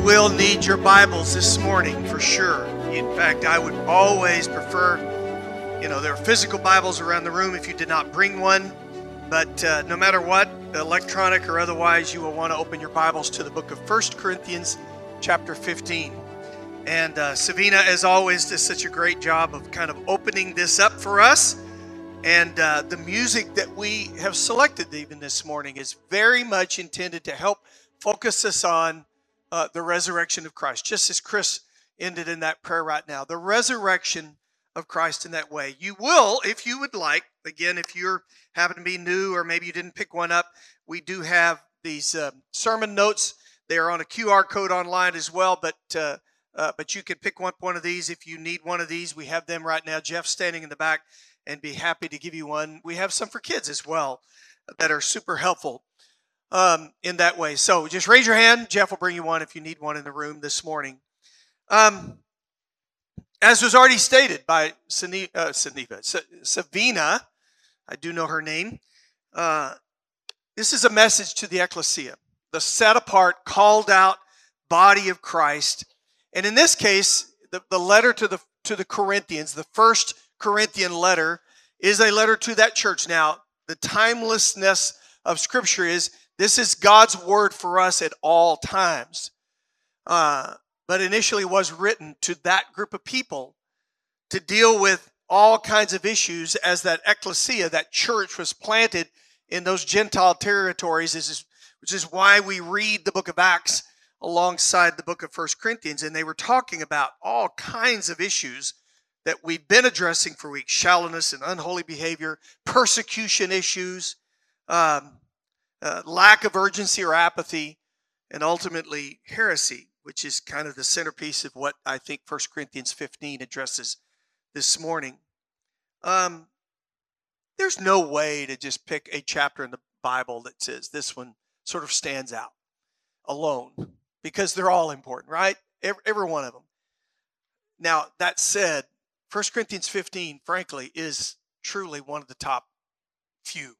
will need your Bibles this morning for sure. In fact, I would always prefer, there are physical Bibles around the room if you did not bring one. But no matter what, electronic or otherwise, you will want to open your Bibles to the book of 1 Corinthians chapter 15. And Savina, as always, does such a great job of kind of opening this up for us. And the music that we have selected even this morning is very much intended to help focus us on the resurrection of Christ, just as Chris ended in that prayer right now. The resurrection of Christ in that way. You will, if you would like, again, if you're happen to be new or maybe you didn't pick one up, we do have these sermon notes. They are on a QR code online as well, but you can pick one of these if you need one of these. We have them right now. Jeff's standing in the back and be happy to give you one. We have some for kids as well that are super helpful in that way. So just raise your hand. Jeff will bring you one if you need one in the room this morning. As was already stated by Savina, I do know her name. This is a message to the ecclesia, the set apart, called out body of Christ. And in this case, the letter to the Corinthians, the first Corinthian letter, is a letter to that church. Now, the timelessness of Scripture is this is God's word for us at all times. But initially was written to that group of people to deal with all kinds of issues as that ecclesia, that church, was planted in those Gentile territories, which is why we read the book of Acts alongside the book of 1 Corinthians. And they were talking about all kinds of issues that we've been addressing for weeks: shallowness and unholy behavior, persecution issues, lack of urgency or apathy, and ultimately heresy, which is kind of the centerpiece of what I think 1 Corinthians 15 addresses this morning. There's no way to just pick a chapter in the Bible that says this one sort of stands out alone, because they're all important, right? Every one of them. Now, that said, 1 Corinthians 15, frankly, is truly one of the top few.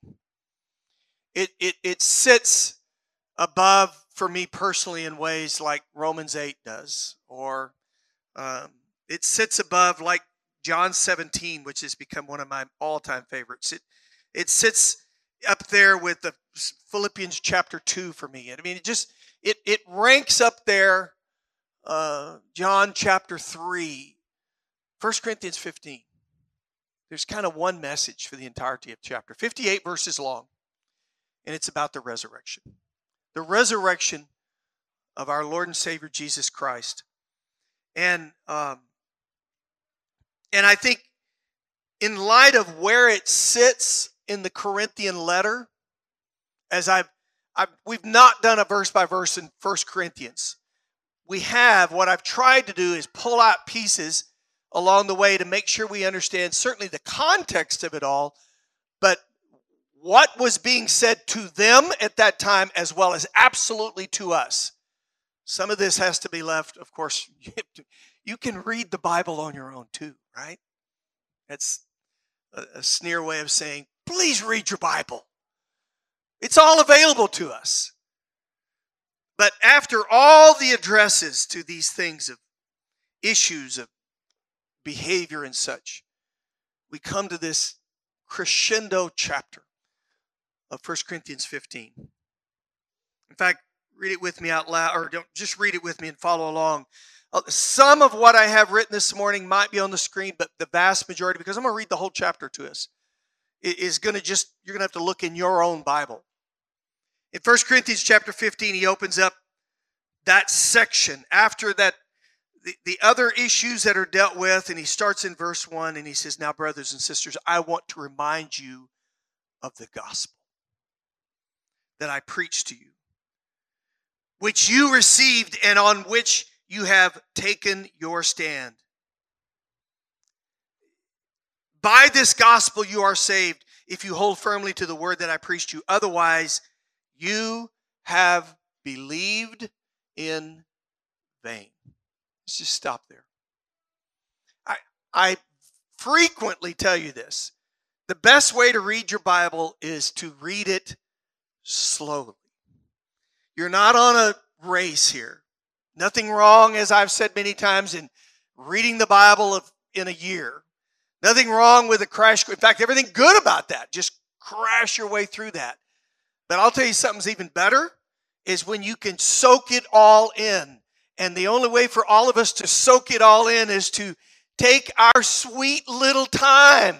It sits above, for me personally, in ways like Romans 8 does, or it sits above like John 17, which has become one of my all-time favorites. It sits up there with the Philippians chapter 2 for me. I mean, it ranks up there, John chapter 3, 1 Corinthians 15. There's kind of one message for the entirety of chapter. 58 verses long, and it's about the resurrection. The resurrection of our Lord and Savior Jesus Christ. And I think in light of where it sits in the Corinthian letter, as we've not done a verse by verse in 1 Corinthians. What I've tried to do is pull out pieces along the way to make sure we understand certainly the context of it all, but what was being said to them at that time as well as absolutely to us. Some of this has to be left, of course. You can read the Bible on your own too, right? That's a sneer way of saying, please read your Bible. It's all available to us. But after all the addresses to these things of issues of behavior and such, we come to this crescendo chapter of 1 Corinthians 15. In fact, read it with me out loud, or don't just read it with me and follow along. Some of what I have written this morning might be on the screen, but the vast majority, because I'm going to read the whole chapter to us, is going to you're going to have to look in your own Bible. In 1 Corinthians chapter 15, he opens up that section after that, the other issues that are dealt with, and he starts in verse 1, and he says, now, brothers and sisters, I want to remind you of the gospel that I preached to you, which you received and on which you have taken your stand. By this gospel you are saved, if you hold firmly to the word that I preached you. Otherwise, you have believed in vain. Let's just stop there. I frequently tell you this. The best way to read your Bible is to read it slowly. You're not on a race here. Nothing wrong, as I've said many times, in reading the Bible in a year. Nothing wrong with a crash. In fact, everything good about that. Just crash your way through that. But I'll tell you something's even better is when you can soak it all in. And the only way for all of us to soak it all in is to take our sweet little time.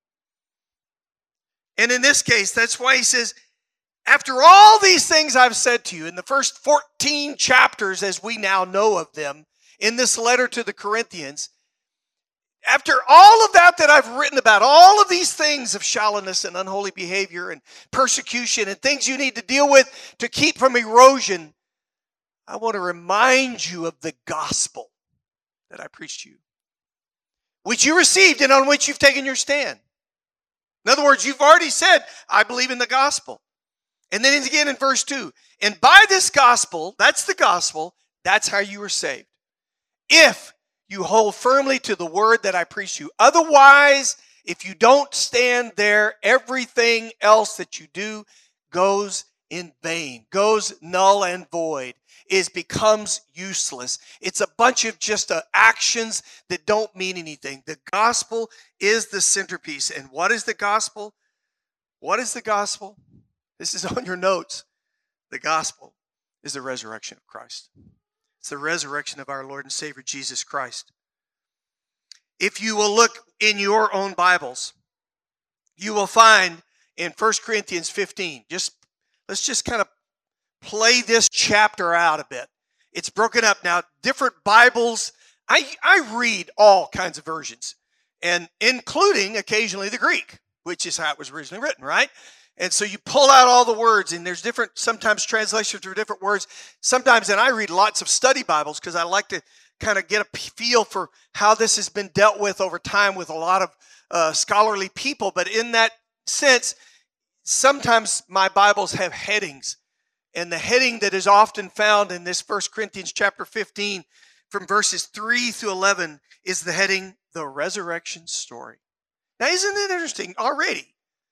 And in this case, that's why he says, after all these things I've said to you, in the first 14 chapters as we now know of them, in this letter to the Corinthians, after all of that I've written about, all of these things of shallowness and unholy behavior and persecution and things you need to deal with to keep from erosion, I want to remind you of the gospel that I preached to you, which you received and on which you've taken your stand. In other words, you've already said, I believe in the gospel. And then again in verse 2, and by this gospel, that's the gospel, that's how you were saved. If you hold firmly to the word that I preach you. Otherwise, if you don't stand there, everything else that you do goes in vain, goes null and void, becomes useless. It's a bunch of just actions that don't mean anything. The gospel is the centerpiece. And what is the gospel? What is the gospel? This is on your notes. The gospel is the resurrection of Christ. It's the resurrection of our Lord and Savior, Jesus Christ. If you will look in your own Bibles, you will find in 1 Corinthians 15, let's just kind of play this chapter out a bit. It's broken up now. Different Bibles. I read all kinds of versions, and including occasionally the Greek, which is how it was originally written, right? And so you pull out all the words, and there's different, sometimes translations for different words. Sometimes, and I read lots of study Bibles because I like to kind of get a feel for how this has been dealt with over time with a lot of scholarly people. But in that sense, sometimes my Bibles have headings. And the heading that is often found in this 1 Corinthians chapter 15 from verses 3 through 11 is the heading, The Resurrection Story. Now, isn't it interesting already?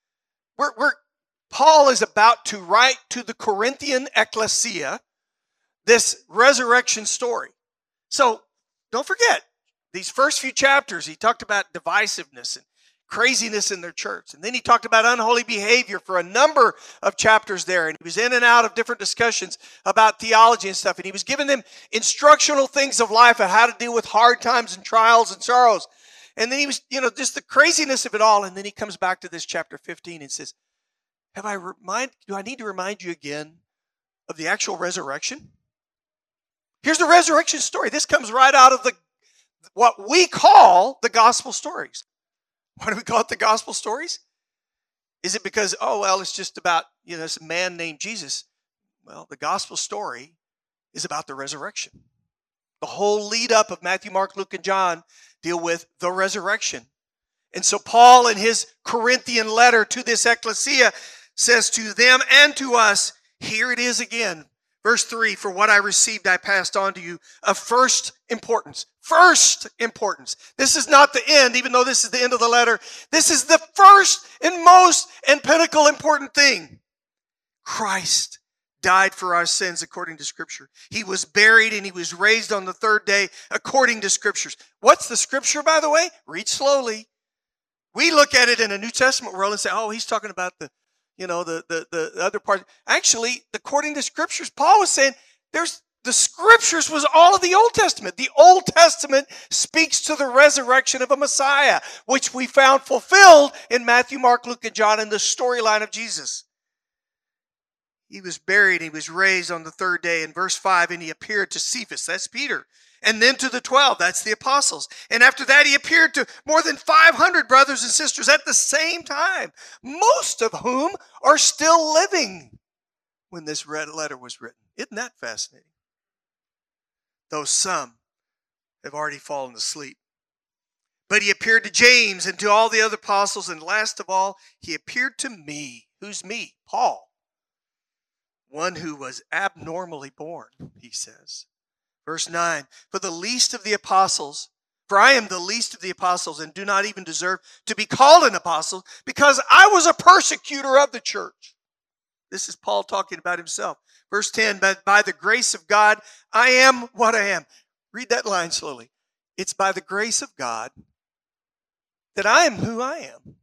Paul is about to write to the Corinthian ecclesia this resurrection story. So don't forget, these first few chapters, he talked about divisiveness and craziness in their church. And then he talked about unholy behavior for a number of chapters there. And he was in and out of different discussions about theology and stuff. And he was giving them instructional things of life and how to deal with hard times and trials and sorrows. And then he was, just the craziness of it all. And then he comes back to this chapter 15 and says, do I need to remind you again of the actual resurrection? Here's the resurrection story. This comes right out of what we call the gospel stories. Why do we call it the gospel stories? Is it because, it's just about, this man named Jesus? Well, the gospel story is about the resurrection. The whole lead up of Matthew, Mark, Luke, and John deal with the resurrection. And so Paul, in his Corinthian letter to this ecclesia, says to them and to us, here it is again. Verse 3, for what I received, I passed on to you of first importance. First importance. This is not the end, even though this is the end of the letter. This is the first and most and pinnacle important thing. Christ died for our sins according to Scripture. He was buried and he was raised on the third day according to Scriptures. What's the Scripture, by the way? Read slowly. We look at it in a New Testament world and say, he's talking about the other part. Actually, according to Scriptures, Paul was saying the Scriptures was all of the Old Testament. The Old Testament speaks to the resurrection of a Messiah, which we found fulfilled in Matthew, Mark, Luke, and John in the storyline of Jesus. He was buried, he was raised on the third day. In verse 5, and he appeared to Cephas, that's Peter, and then to the 12, that's the apostles. And after that, he appeared to more than 500 brothers and sisters at the same time, most of whom are still living when this letter was written. Isn't that fascinating? Though some have already fallen asleep. But he appeared to James and to all the other apostles, and last of all, he appeared to me. Who's me? Paul. One who was abnormally born, he says. Verse 9, for I am the least of the apostles and do not even deserve to be called an apostle because I was a persecutor of the church. This is Paul talking about himself. Verse 10, but by the grace of God, I am what I am. Read that line slowly. It's by the grace of God that I am who I am.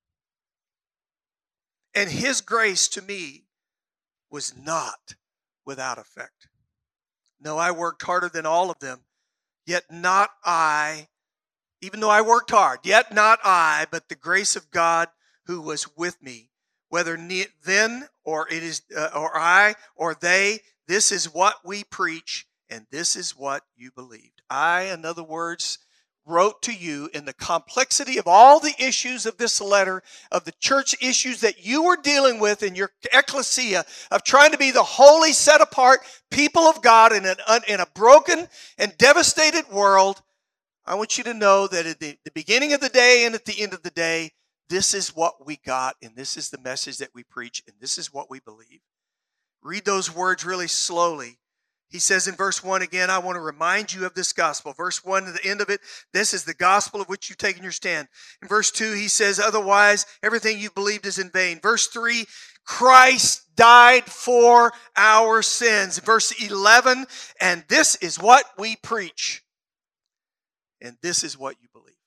And his grace to me was not without effect. No, I worked harder than all of them, yet not I, even though I worked hard, yet not I, but the grace of God who was with me. Whether then or it is or I or they, this is what we preach, and this is what you believed. I, in other words, wrote to you in the complexity of all the issues of this letter, of the church issues that you were dealing with in your ecclesia, of trying to be the holy, set apart people of God in a broken and devastated world. I want you to know that at the beginning of the day and at the end of the day, this is what we got, and this is the message that we preach, and this is what we believe. Read those words really slowly. He says in verse 1 again, I want to remind you of this gospel. Verse 1 to the end of it, this is the gospel of which you've taken your stand. In verse 2, he says, otherwise, everything you believed is in vain. Verse 3, Christ died for our sins. Verse 11, and this is what we preach, and this is what you believe.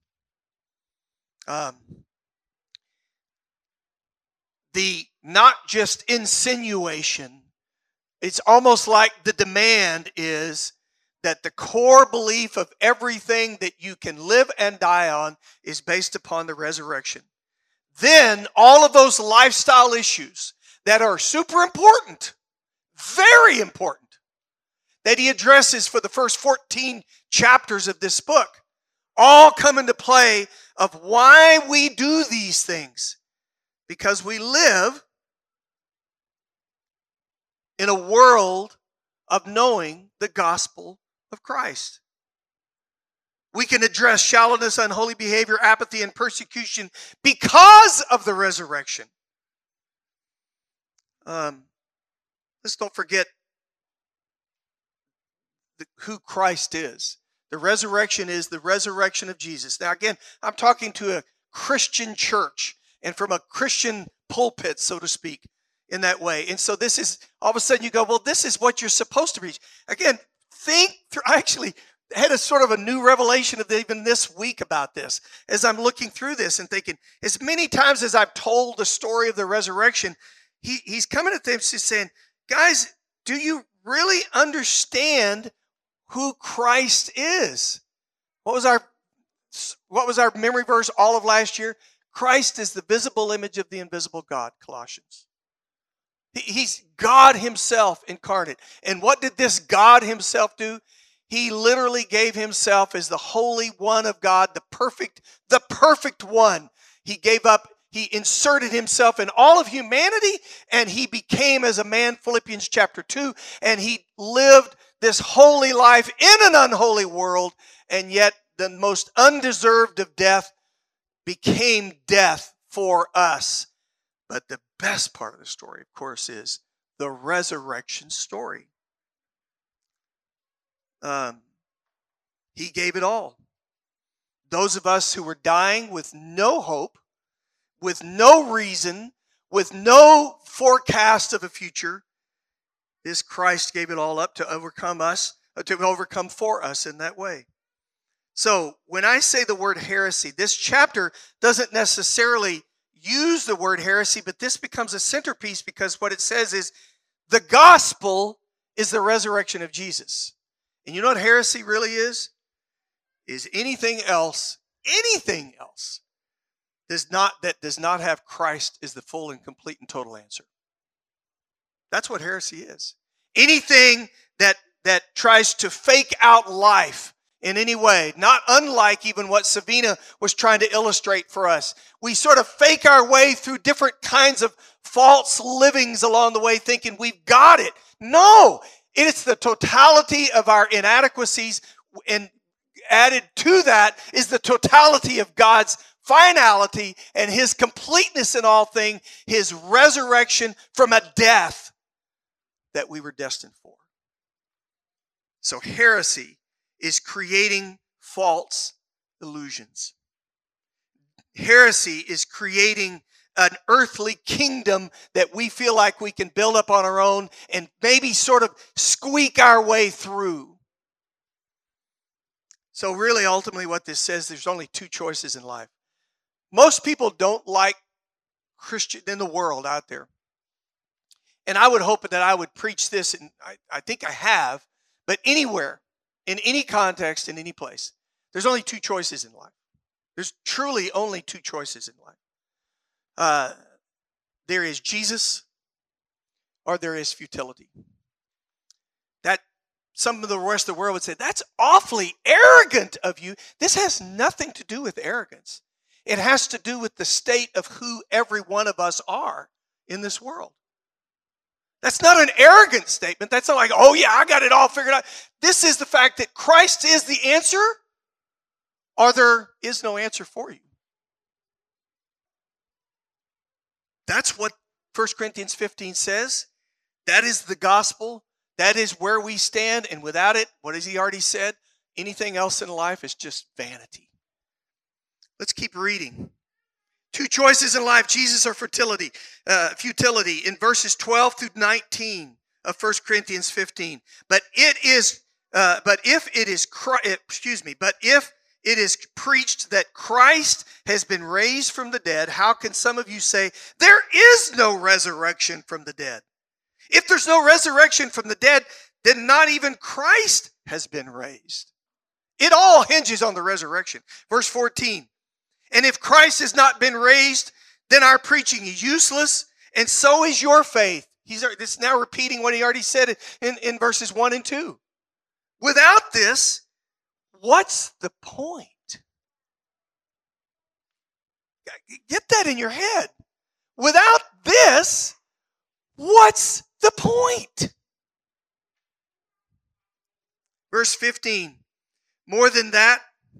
The not just insinuation, it's almost like the demand is that the core belief of everything that you can live and die on is based upon the resurrection. Then all of those lifestyle issues that are super important, very important, that he addresses for the first 14 chapters of this book, all come into play of why we do these things. Because we live in a world of knowing the gospel of Christ. We can address shallowness, unholy behavior, apathy, and persecution because of the resurrection. Let's don't forget who Christ is. The resurrection is the resurrection of Jesus. Now again, I'm talking to a Christian church and from a Christian pulpit, so to speak, in that way. And so this is, all of a sudden you go, well, this is what you're supposed to preach. Again, think through, I actually had a sort of a new revelation of even this week about this, as I'm looking through this and thinking, as many times as I've told the story of the resurrection, he's coming at them, he's saying, guys, do you really understand who Christ is? What was our memory verse all of last year? Christ is the visible image of the invisible God, Colossians. He's God himself incarnate. And what did this God himself do? He literally gave himself as the Holy One of God, the perfect one. He gave up, he inserted himself in all of humanity, and he became as a man, Philippians chapter 2, and he lived this holy life in an unholy world, and yet the most undeserved of death became death for us. But the best part of the story, of course, is the resurrection story. He gave it all. Those of us who were dying with no hope, with no reason, with no forecast of a future, this Christ gave it all up to overcome for us in that way. So when I say the word heresy, this chapter doesn't necessarily use the word heresy, but this becomes a centerpiece because what it says is the gospel is the resurrection of Jesus. And you know what heresy really is? Is anything else that does not have Christ as the full and complete and total answer. That's what heresy is. Anything that tries to fake out life in any way, not unlike even what Savina was trying to illustrate for us. We sort of fake our way through different kinds of false livings along the way thinking we've got it. No, it's the totality of our inadequacies, and added to that is the totality of God's finality and his completeness in all things, his resurrection from a death that we were destined for. So heresy is creating false illusions. Heresy is creating an earthly kingdom that we feel like we can build up on our own and maybe sort of squeak our way through. So really, ultimately, what this says, there's only two choices in life. Most people don't like Christian in the world out there. And I would hope that I would preach this, and I think I have, but anywhere, in any context, in any place, there's only two choices in life. There's truly only two choices in life. There is Jesus or there is futility. That some of the rest of the world would say, that's awfully arrogant of you. This has nothing to do with arrogance. It has to do with the state of who every one of us are in this world. That's not an arrogant statement. That's not like, oh yeah, I got it all figured out. This is the fact that Christ is the answer, or there is no answer for you. That's what 1 Corinthians 15 says. That is the gospel. That is where we stand. And without it, what has he already said? Anything else in life is just vanity. Let's keep reading. Two choices in life, Jesus or futility. In verses 12 through 19 of 1 Corinthians 15. But if it is preached that Christ has been raised from the dead, how can some of you say there is no resurrection from the dead? If there's no resurrection from the dead, then not even Christ has been raised. It all hinges on the resurrection. Verse 14. And if Christ has not been raised, then our preaching is useless, and so is your faith. This is now repeating what he already said in verses 1 and 2. Without this, what's the point? Get that in your head. Without this, what's the point? Verse 15. More than that,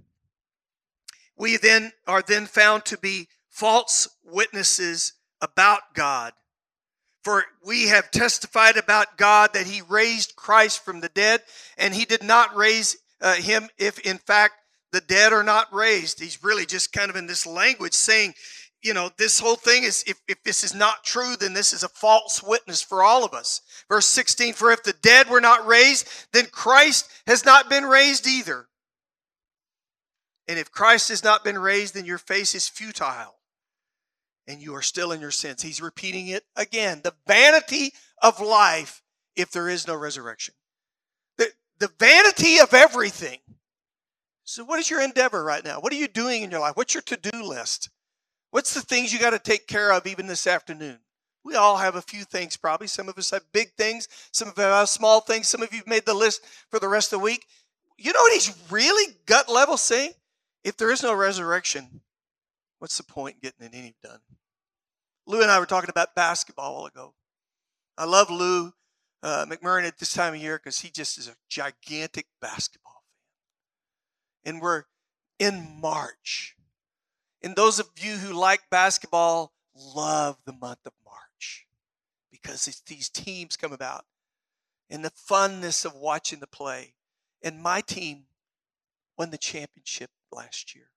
we are found to be false witnesses about God. For we have testified about God that he raised Christ from the dead, and he did not raise him if in fact the dead are not raised. He's really just kind of in this language saying, this whole thing is, if this is not true, then this is a false witness for all of us. Verse 16, for if the dead were not raised, then Christ has not been raised either. And if Christ has not been raised, then your faith is futile, and you are still in your sins. He's repeating it again. The vanity of life if there is no resurrection. The vanity of everything. So what is your endeavor right now? What are you doing in your life? What's your to-do list? What's the things you got to take care of even this afternoon? We all have a few things probably. Some of us have big things. Some of us have small things. Some of you have made the list for the rest of the week. You know what he's really gut level saying? If there is no resurrection, what's the point in getting any done? Lou and I were talking about basketball a while ago. I love Lou McMurray at this time of year because he just is a gigantic basketball fan. And we're in March. And those of you who like basketball love the month of March because these teams come about and the funness of watching the play. And my team won the championship last year.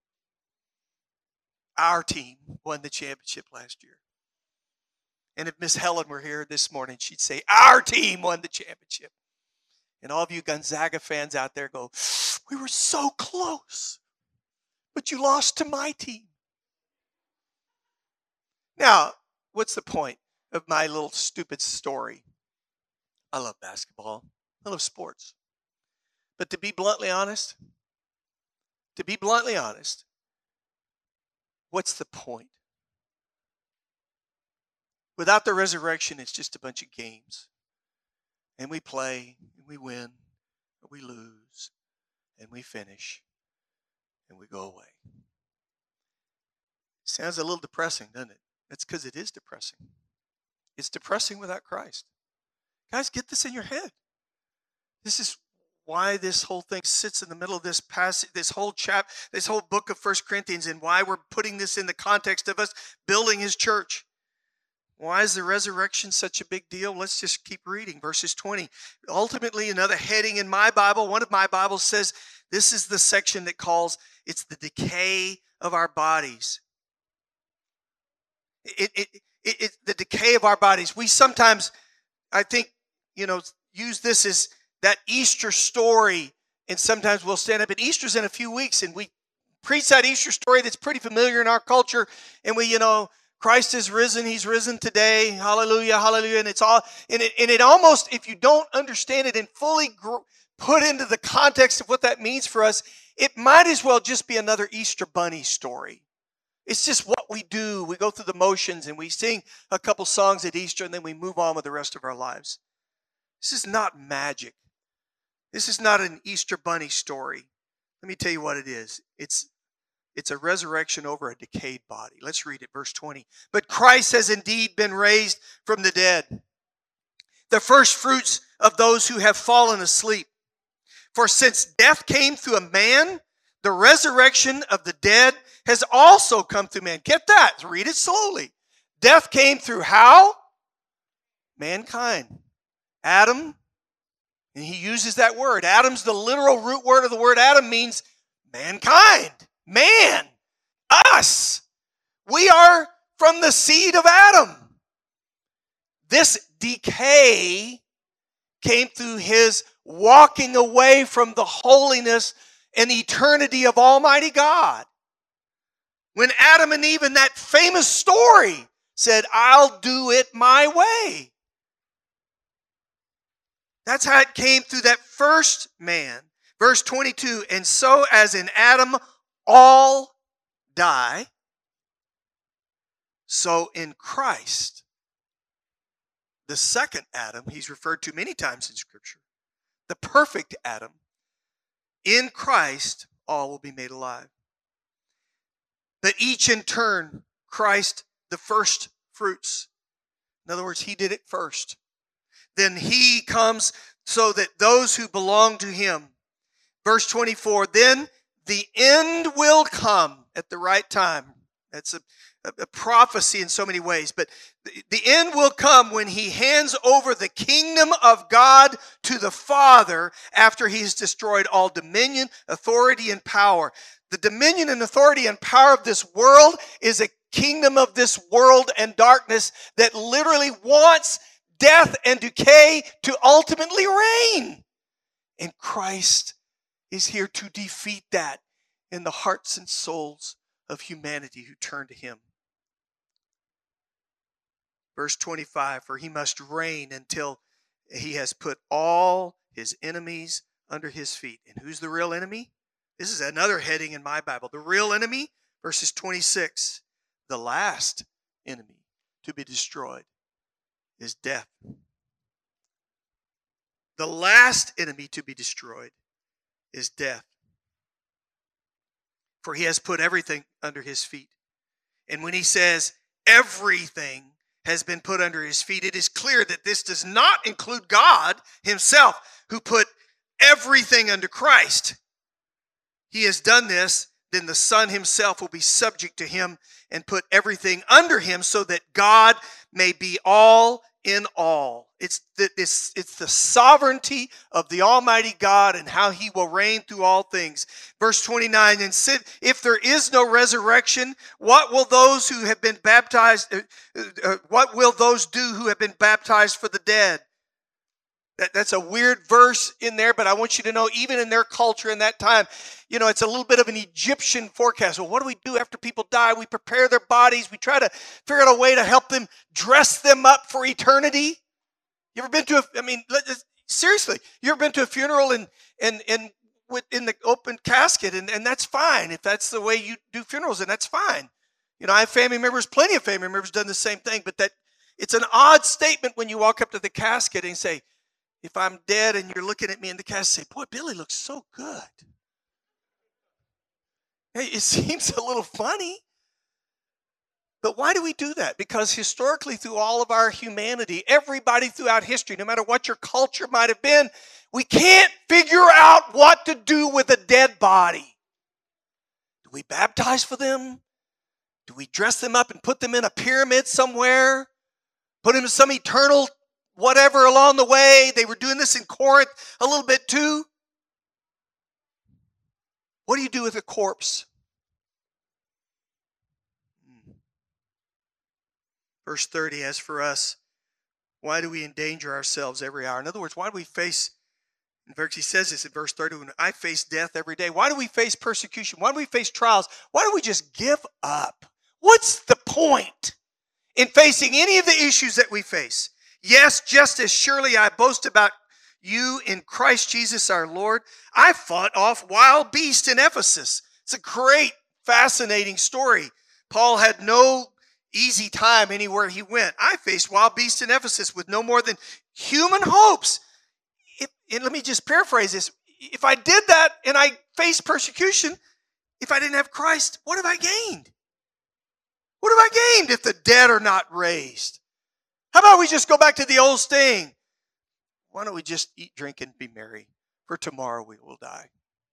Our team won the championship last year. And if Miss Helen were here this morning, she'd say, our team won the championship. And all of you Gonzaga fans out there go, we were so close, but you lost to my team. Now, what's the point of my little stupid story? I love basketball. I love sports. But to be bluntly honest, what's the point? Without the resurrection, it's just a bunch of games. And we play, and we win, or we lose, and we finish, and we go away. Sounds a little depressing, doesn't it? That's because it is depressing. It's depressing without Christ. Guys, get this in your head. This is why this whole thing sits in the middle of this passage, this whole book of 1 Corinthians, and why we're putting this in the context of us building his church. Why is the resurrection such a big deal? Let's just keep reading. Verses 20. Ultimately, another heading in my Bible, one of my Bibles says, this is the section that calls, it's the decay of our bodies. The decay of our bodies. We sometimes, I think, use this as that Easter story, and sometimes we'll stand up at Easter's in a few weeks, and we preach that Easter story that's pretty familiar in our culture, and we, Christ is risen, he's risen today, hallelujah, hallelujah, and it's all, and it almost, if you don't understand it and fully put into the context of what that means for us, it might as well just be another Easter bunny story. It's just what we do. We go through the motions and we sing a couple songs at Easter and then we move on with the rest of our lives. This is not magic. This is not an Easter bunny story. Let me tell you what it is. It's a resurrection over a decayed body. Let's read it, verse 20. But Christ has indeed been raised from the dead, the first fruits of those who have fallen asleep. For since death came through a man, the resurrection of the dead has also come through man. Get that. Read it slowly. Death came through how? Mankind. Adam. And he uses that word. Adam's the literal root word of the word Adam means mankind. Man. Us. We are from the seed of Adam. This decay came through his walking away from the holiness and eternity of Almighty God. When Adam and Eve in that famous story said, I'll do it my way. That's how it came through that first man. Verse 22, and so as in Adam all die, so in Christ, the second Adam, he's referred to many times in Scripture, the perfect Adam, in Christ all will be made alive. But each in turn, Christ the first fruits. In other words, he did it first. Then he comes so that those who belong to him. Verse 24, then the end will come at the right time. That's a prophecy in so many ways. But the end will come when he hands over the kingdom of God to the Father after he's destroyed all dominion, authority, and power. The dominion and authority and power of this world is a kingdom of this world and darkness that literally wants death and decay to ultimately reign. And Christ is here to defeat that in the hearts and souls of humanity who turn to him. Verse 25, for he must reign until he has put all his enemies under his feet. And who's the real enemy? This is another heading in my Bible. The real enemy, verses 26, the last enemy to be destroyed is death. The last enemy to be destroyed is death. For he has put everything under his feet. And when he says everything has been put under his feet, it is clear that this does not include God himself, who put everything under Christ. He has done this, then the Son himself will be subject to him and put everything under him so that God may be all in all. It's the sovereignty of the Almighty God and how he will reign through all things. Verse 29, and said, if there is no resurrection, what will those who have been baptized, what will those do who have been baptized for the dead? That's a weird verse in there, but I want you to know, even in their culture in that time, it's a little bit of an Egyptian forecast. Well, what do we do after people die? We prepare their bodies. We try to figure out a way to help them, dress them up for eternity. You ever been to seriously, you ever been to a funeral and in the open casket, and that's fine. If that's the way you do funerals, and that's fine. I have family members, plenty of family members done the same thing, but it's an odd statement when you walk up to the casket and say, if I'm dead and you're looking at me in the casket, say, boy, Billy looks so good. Hey, it seems a little funny. But why do we do that? Because historically, through all of our humanity, everybody throughout history, no matter what your culture might have been, we can't figure out what to do with a dead body. Do we baptize for them? Do we dress them up and put them in a pyramid somewhere? Put them in some eternal whatever along the way? They were doing this in Corinth a little bit too. What do you do with a corpse? Verse 30, as for us, why do we endanger ourselves every hour? In other words, why do we face, in fact, he says this in verse 30, when I face death every day. Why do we face persecution? Why do we face trials? Why don't we just give up? What's the point in facing any of the issues that we face? Yes, just as surely I boast about you in Christ Jesus our Lord. I fought off wild beasts in Ephesus. It's a great, fascinating story. Paul had no easy time anywhere he went. I faced wild beasts in Ephesus with no more than human hopes. And let me just paraphrase this. If I did that and I faced persecution, if I didn't have Christ, what have I gained? What have I gained if the dead are not raised? How about we just go back to the old saying? Why don't we just eat, drink, and be merry? For tomorrow we will die.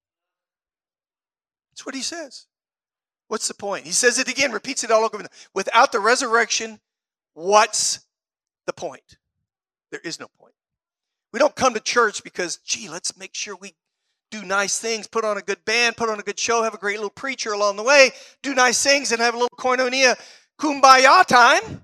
That's what he says. What's the point? He says it again, repeats it all over. Without the resurrection, what's the point? There is no point. We don't come to church because, let's make sure we do nice things, put on a good band, put on a good show, have a great little preacher along the way, do nice things, and have a little koinonia kumbaya time.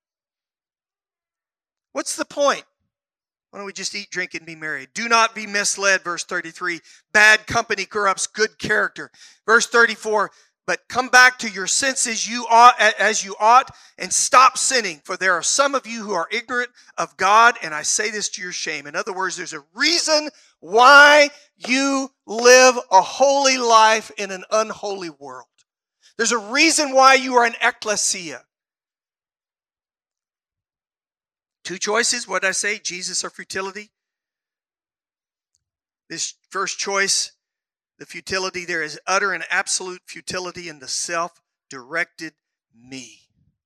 What's the point? Why don't we just eat, drink, and be merry? Do not be misled, verse 33. Bad company corrupts good character. Verse 34, but come back to your senses as you ought, and stop sinning, for there are some of you who are ignorant of God, and I say this to your shame. In other words, there's a reason why you live a holy life in an unholy world. There's a reason why you are an ecclesia. Two choices. What did I say? Jesus or futility? This first choice, the futility, there is utter and absolute futility in the self-directed me.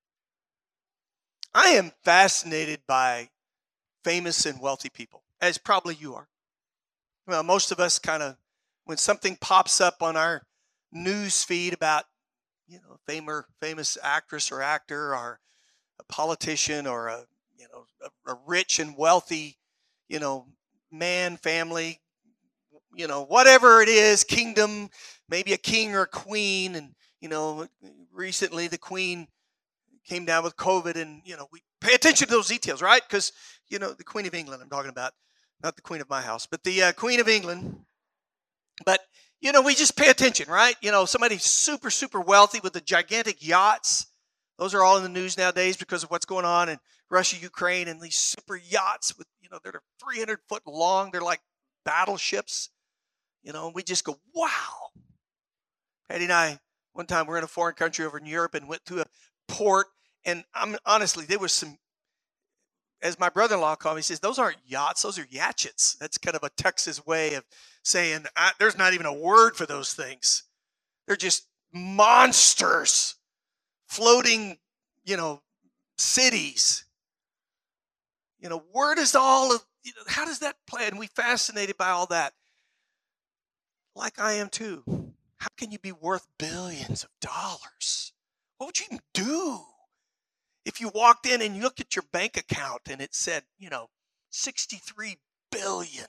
I am fascinated by famous and wealthy people, as probably you are. Well, most of us kind of, when something pops up on our news feed about, famous actress or actor or a politician or a rich and wealthy, man, family, whatever it is, kingdom, maybe a king or a queen. And, recently the queen came down with COVID, and, we pay attention to those details, right? Because, the Queen of England I'm talking about, not the Queen of my house, but the Queen of England. But, we just pay attention, right? Somebody super, super wealthy with the gigantic yachts. Those are all in the news nowadays because of what's going on in Russia, Ukraine, and these super yachts with, they're 300 foot long. They're like battleships, we just go, wow. Patty and I, one time we're in a foreign country over in Europe and went to a port, and honestly, there was some, as my brother-in-law called me, he says, those aren't yachts, those are yatchets. That's kind of a Texas way of saying, there's not even a word for those things. They're just monsters floating, cities. Where does all of, how does that play? And we fascinated by all that. Like I am too. How can you be worth billions of dollars? What would you even do if you walked in and you looked at your bank account and it said, 63 billion?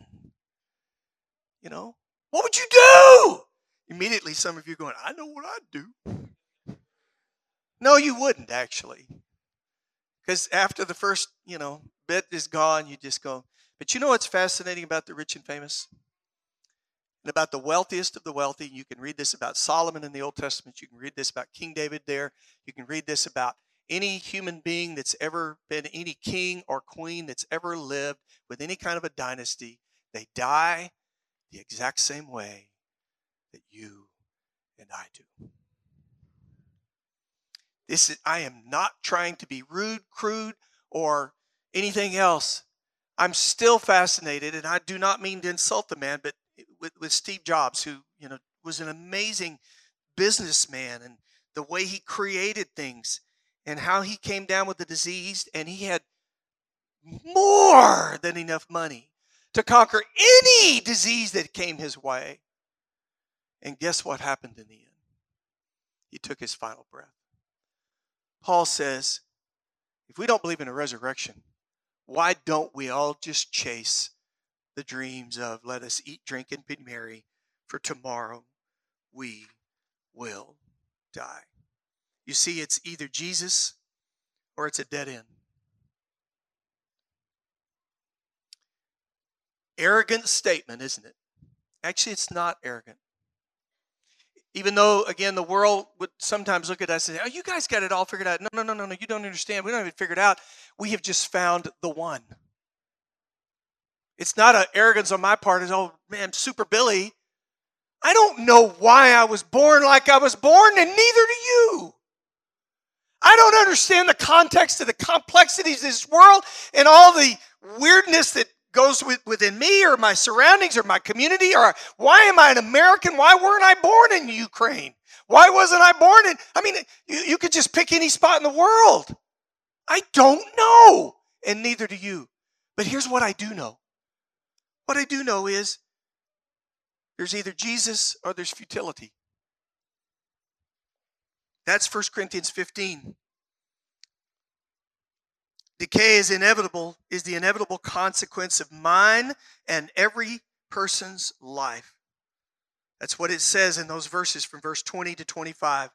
What would you do? Immediately, some of you are going, I know what I'd do. No, you wouldn't actually. Because after the first, bit is gone, you just go. But you know what's fascinating about the rich and famous? And about the wealthiest of the wealthy? You can read this about Solomon in the Old Testament. You can read this about King David there. You can read this about any human being that's ever been, any king or queen that's ever lived with any kind of a dynasty. They die the exact same way that you and I do. I am not trying to be rude, crude, or anything else. I'm still fascinated, and I do not mean to insult the man, but with Steve Jobs, who was an amazing businessman, and the way he created things, and how he came down with the disease, and he had more than enough money to conquer any disease that came his way. And guess what happened in the end? He took his final breath. Paul says, if we don't believe in a resurrection, why don't we all just chase the dreams of let us eat, drink, and be merry, for tomorrow we will die? You see, it's either Jesus or it's a dead end. Arrogant statement, isn't it? Actually, it's not arrogant. Even though, again, the world would sometimes look at us and say, oh, you guys got it all figured out. No, you don't understand. We don't even figure it out. We have just found the one. It's not an arrogance on my part. It's, oh, man, Super Billy, I don't know why I was born like I was born, and neither do you. I don't understand the context of the complexities of this world and all the weirdness that goes within me or my surroundings or my community, or why am I an American? Why weren't I born in Ukraine? Why wasn't I born in, you could just pick any spot in the world. I don't know, and neither do you. But here's what I do know. What I do know is there's either Jesus or there's futility. That's 1 Corinthians 15. Decay is inevitable, is the inevitable consequence of mine and every person's life. That's what it says in those verses from verse 20 to 25.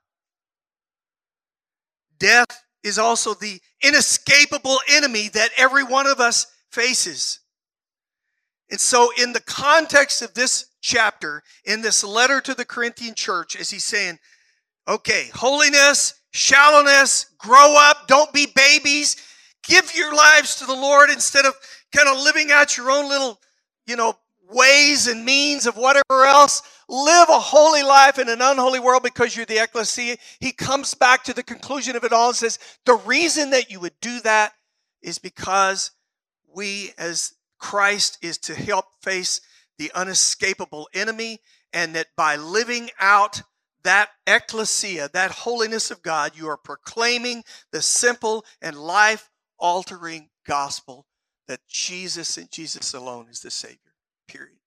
Death is also the inescapable enemy that every one of us faces. And so in the context of this chapter, in this letter to the Corinthian church, as he's saying, okay, holiness, shallowness, grow up, don't be babies. Give your lives to the Lord instead of kind of living out your own little, ways and means of whatever else. Live a holy life in an unholy world because you're the ecclesia. He comes back to the conclusion of it all and says, the reason that you would do that is because we as Christ is to help face the unescapable enemy, and that by living out that ecclesia, that holiness of God, you are proclaiming the simple and life-altering gospel that Jesus and Jesus alone is the Savior, period.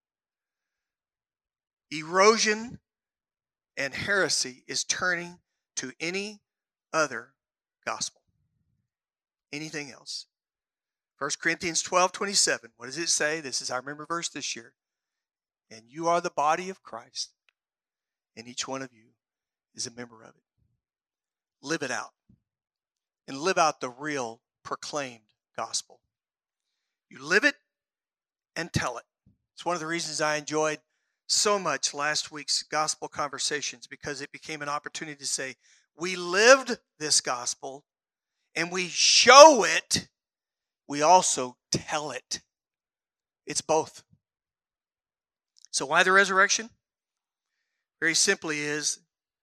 Erosion and heresy is turning to any other gospel, anything else. 1 Corinthians 12:27, what does it say? This is our remember verse this year. And you are the body of Christ, and each one of you is a member of it. Live it out, and live out the real proclaimed gospel. You live it and tell it. It's one of the reasons I enjoyed so much last week's gospel conversations, because it became an opportunity to say, we lived this gospel and we show it, we also tell it. It's both. So why the resurrection? Very simply is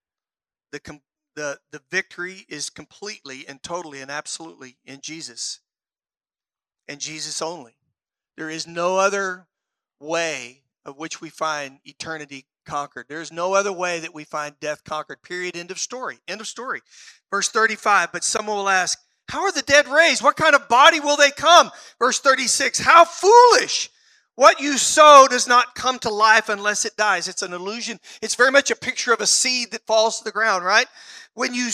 the victory is completely and totally and absolutely in Jesus, and Jesus only. There is no other way of which we find eternity conquered. There's no other way that we find death conquered. Period. End of story. End of story. Verse 35, but someone will ask, how are the dead raised? What kind of body will they come? Verse 36, how foolish! What you sow does not come to life unless it dies. It's an illusion. It's very much a picture of a seed that falls to the ground, right? When you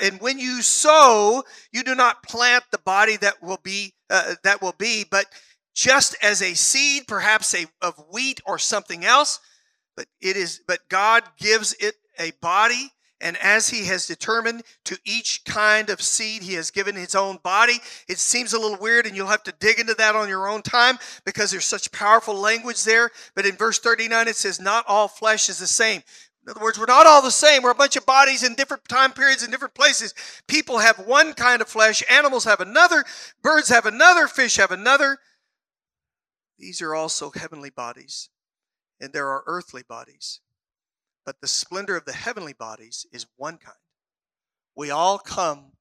sow, you do not plant the body that will be, but just as a seed, perhaps of wheat or something else. But God gives it a body. And as he has determined to each kind of seed, he has given his own body. It seems a little weird, and you'll have to dig into that on your own time because there's such powerful language there. But in verse 39, it says, not all flesh is the same. In other words, we're not all the same. We're a bunch of bodies in different time periods in different places. People have one kind of flesh. Animals have another. Birds have another. Fish have another. These are also heavenly bodies, and there are earthly bodies. But the splendor of the heavenly bodies is one kind. We all come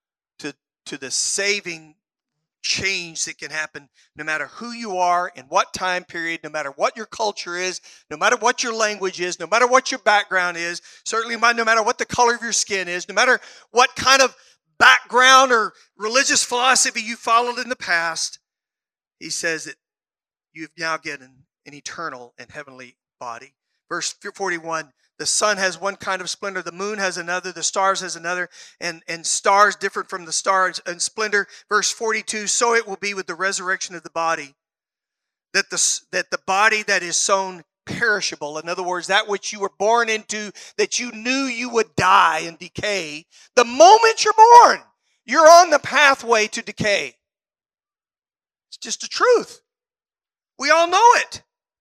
to the saving change that can happen no matter who you are, in what time period, no matter what your culture is, no matter what your language is, no matter what your background is, certainly no matter what the color of your skin is, no matter what kind of background or religious philosophy you followed in the past. He says that you've now gotten an eternal and heavenly body. Verse 41, the sun has one kind of splendor, the moon has another, the stars has another, and stars different from the stars in splendor. Verse 42, so it will be with the resurrection of the body, that the body that is sown perishable, in other words, that which you were born into, that you knew you would die and decay, the moment you're born, You're on the pathway to decay. It's just the truth. We all know it.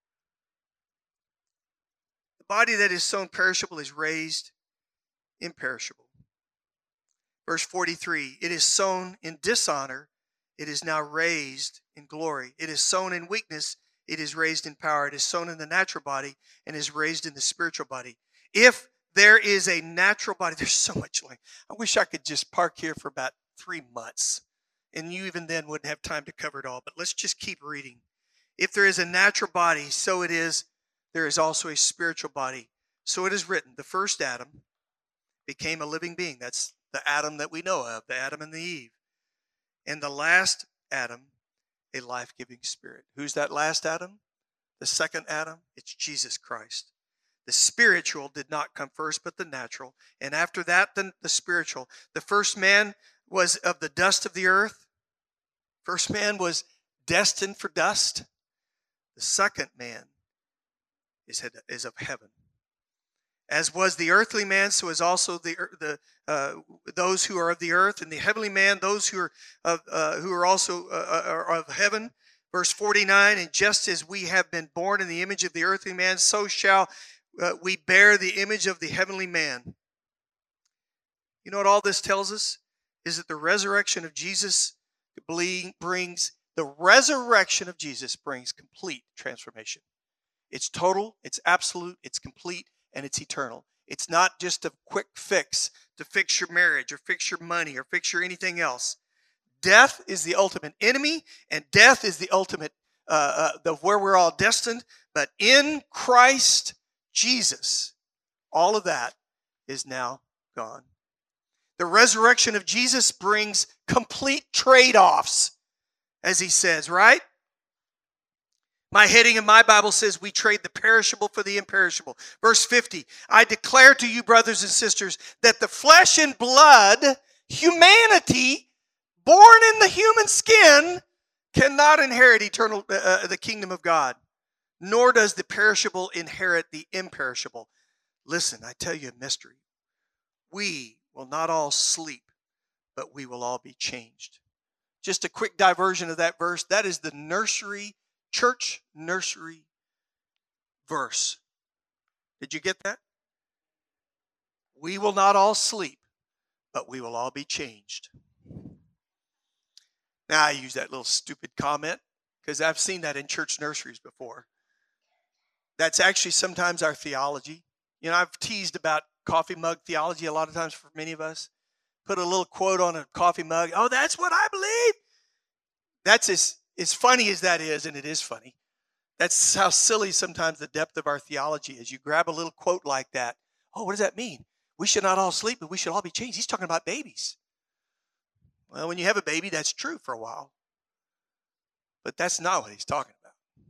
The body that is sown perishable is raised imperishable. Verse 43, it is sown in dishonor, it is now raised in glory. It is sown in weakness, it is raised in power. It is sown in the natural body and is raised in the spiritual body. If there is a natural body, there's so much like, I wish I could just park here for about 3 months. And you even then wouldn't have time to cover it all. But let's just keep reading. If there is a natural body, so it is, there is also a spiritual body. So it is written, the first Adam became a living being. That's the Adam that we know of, the Adam and the Eve. And the last Adam, a life-giving spirit. Who's that last Adam? The second Adam? It's Jesus Christ. The spiritual did not come first, but the natural. And after that, the spiritual. The first man was of the dust of the earth. First man was destined for dust. The second man is of heaven. As was the earthly man, so is also those who are of the earth, and the heavenly man, those who are also of heaven. Verse 49, and just as we have been born in the image of the earthly man, so shall we bear the image of the heavenly man. You know what all this tells us? Is that the resurrection of Jesus brings complete transformation. It's total, it's absolute, it's complete, and it's eternal. It's not just a quick fix to fix your marriage or fix your money or fix your anything else. Death is the ultimate enemy, and death is the ultimate of where we're all destined. But in Christ Jesus, all of that is now gone. The resurrection of Jesus brings complete trade-offs, as he says, right? My heading in my Bible says we trade the perishable for the imperishable. Verse 50, I declare to you, brothers and sisters, that the flesh and blood, humanity, born in the human skin, cannot inherit the kingdom of God, nor does the perishable inherit the imperishable. Listen, I tell you a mystery. We will not all sleep, but we will all be changed. Just a quick diversion of that verse. That is the church nursery verse. Did you get that? We will not all sleep, but we will all be changed. Now, I use that little stupid comment because I've seen that in church nurseries before. That's actually sometimes our theology. You know, I've teased about coffee mug theology a lot of times for many of us. Put a little quote on a coffee mug. Oh, that's what I believe. That's as funny as that is, and it is funny. That's how silly sometimes the depth of our theology is. You grab a little quote like that. Oh, what does that mean? We should not all sleep, but we should all be changed. He's talking about babies. Well, when you have a baby, that's true for a while. But that's not what he's talking about.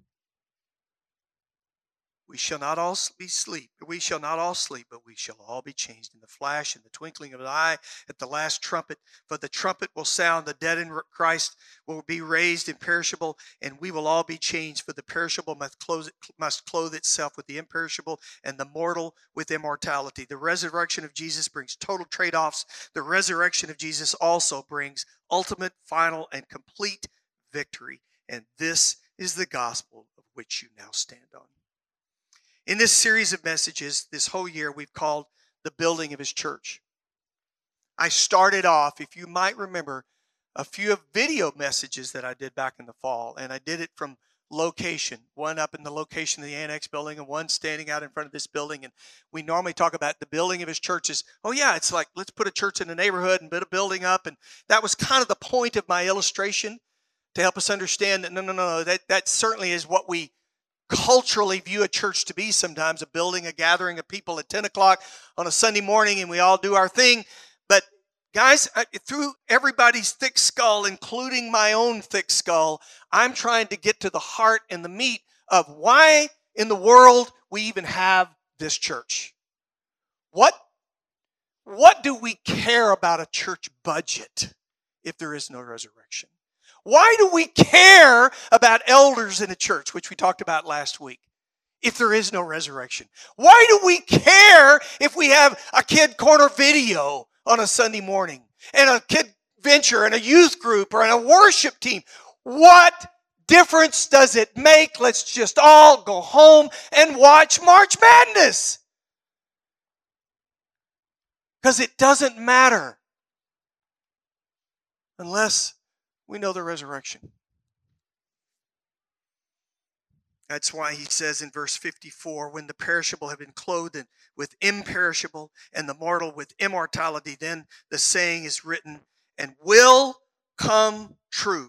We shall not all sleep, but we shall all be changed in the flash, in the twinkling of an eye, at the last trumpet. For the trumpet will sound, the dead in Christ will be raised imperishable, and we will all be changed. For the perishable must clothe itself with the imperishable, and the mortal with immortality. The resurrection of Jesus brings total trade-offs. The resurrection of Jesus also brings ultimate, final, and complete victory. And this is the gospel of which you now stand on. In this series of messages, this whole year, we've called the building of his church. I started off, if you might remember, a few of video messages that I did back in the fall, and I did it from location, one up in the location of the Annex building and one standing out in front of this building. And we normally talk about the building of his churches. Oh yeah, it's like, let's put a church in the neighborhood and build a building up. And that was kind of the point of my illustration to help us understand that no, that certainly is what we culturally view a church to be sometimes, a building, a gathering of people at 10 o'clock on a Sunday morning, and we all do our thing. But guys, through everybody's thick skull, including my own thick skull, I'm trying to get to the heart and the meat of why in the world we even have this church. What do we care about a church budget if there is no resurrection? Why do we care about elders in a church, which we talked about last week, if there is no resurrection? Why do we care if we have a kid corner video on a Sunday morning and a kid venture in a youth group or in a worship team. What difference does it make? Let's just all go home and watch March Madness. Because it doesn't matter unless we know the resurrection. That's why he says in verse 54, when the perishable have been clothed with imperishable and the mortal with immortality, then the saying is written and will come true.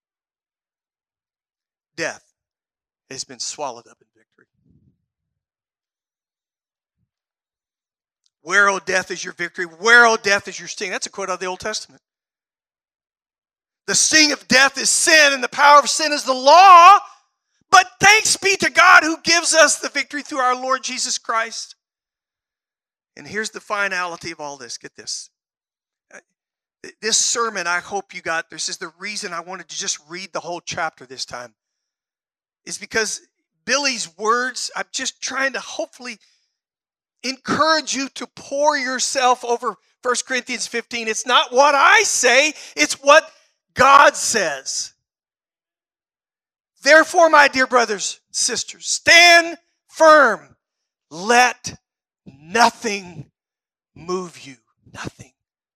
Death has been swallowed up in victory. Where, O death, is your victory? Where, O death, is your sting? That's a quote out of the Old Testament. The sting of death is sin, and the power of sin is the law. But thanks be to God who gives us the victory through our Lord Jesus Christ. And here's the finality of all this. Get this. This sermon, I hope you got, this is the reason I wanted to just read the whole chapter this time, is because Billy's words, I'm just trying to hopefully encourage you to pour yourself over 1 Corinthians 15. It's not what I say, it's what God says. Therefore, my dear brothers and sisters, stand firm. Let nothing move you. Nothing.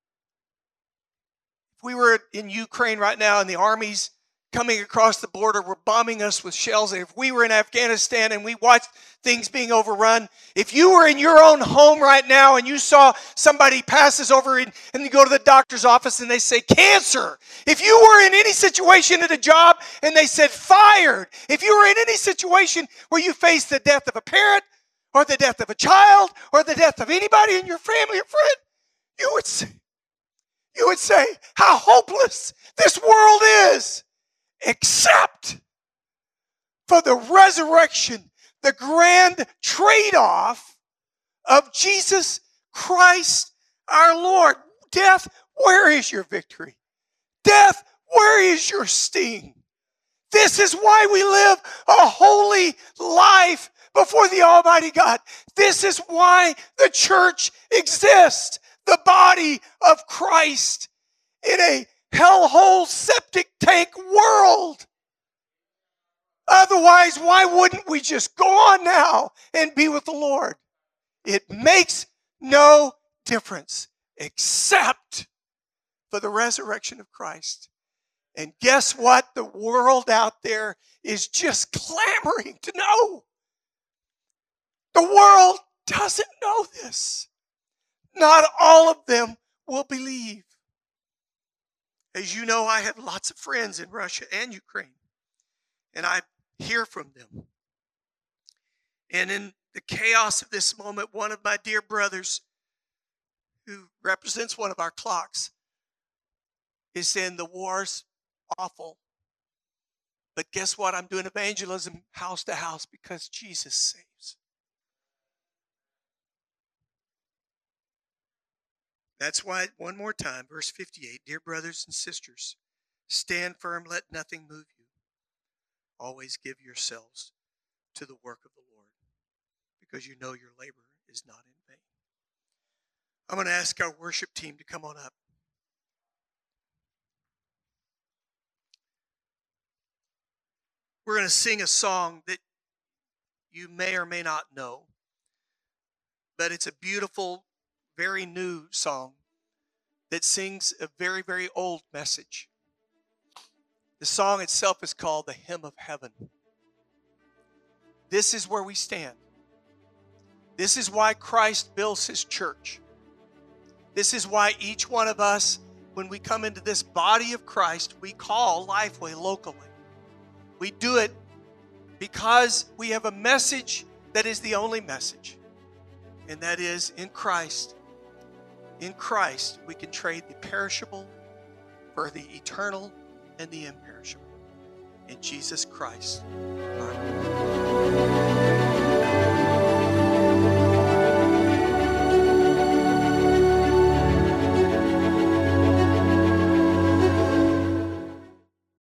If we were in Ukraine right now and the armies coming across the border were bombing us with shells, and if we were in Afghanistan and we watched things being overrun, if you were in your own home right now and you saw somebody passes over and you go to the doctor's office and they say cancer, if you were in any situation at a job and they said fired, if you were in any situation where you faced the death of a parent or the death of a child or the death of anybody in your family or friend, you would say how hopeless this world is. Except for the resurrection, the grand trade-off of Jesus Christ our Lord. Death, where is your victory? Death, where is your sting? This is why we live a holy life before the Almighty God. This is why the church exists, the body of Christ in a hellhole septic tank world. Otherwise, why wouldn't we just go on now and be with the Lord? It makes no difference except for the resurrection of Christ. And guess what? The world out there is just clamoring to know. The world doesn't know this. Not all of them will believe. As you know, I have lots of friends in Russia and Ukraine, and I hear from them. And in the chaos of this moment, one of my dear brothers, who represents one of our clocks, is saying the war's awful. But guess what? I'm doing evangelism house to house because Jesus saves. That's why, one more time, verse 58, dear brothers and sisters, stand firm, let nothing move you. Always give yourselves to the work of the Lord, because you know your labor is not in vain. I'm going to ask our worship team to come on up. We're going to sing a song that you may or may not know, but it's a beautiful, very new song that sings a very, very old message. The song itself is called The Hymn of Heaven. This is where we stand. This is why Christ builds his church. This is why each one of us, when we come into this body of Christ, we call Lifeway locally. We do it because we have a message that is the only message, and that is in Christ. In Christ, we can trade the perishable for the eternal and the imperishable. In Jesus Christ, our Lord.